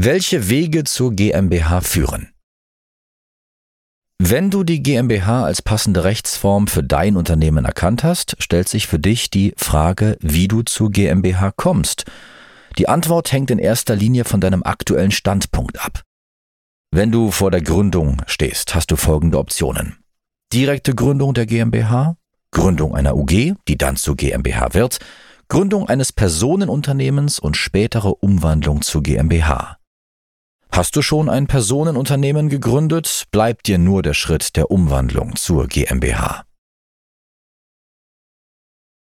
Welche Wege zur GmbH führen? Wenn du die GmbH als passende Rechtsform für dein Unternehmen erkannt hast, stellt sich für dich die Frage, wie du zur GmbH kommst. Die Antwort hängt in erster Linie von deinem aktuellen Standpunkt ab. Wenn du vor der Gründung stehst, hast du folgende Optionen: direkte Gründung der GmbH, Gründung einer UG, die dann zur GmbH wird, Gründung eines Personenunternehmens und spätere Umwandlung zur GmbH. Hast du schon ein Personenunternehmen gegründet, bleibt dir nur der Schritt der Umwandlung zur GmbH.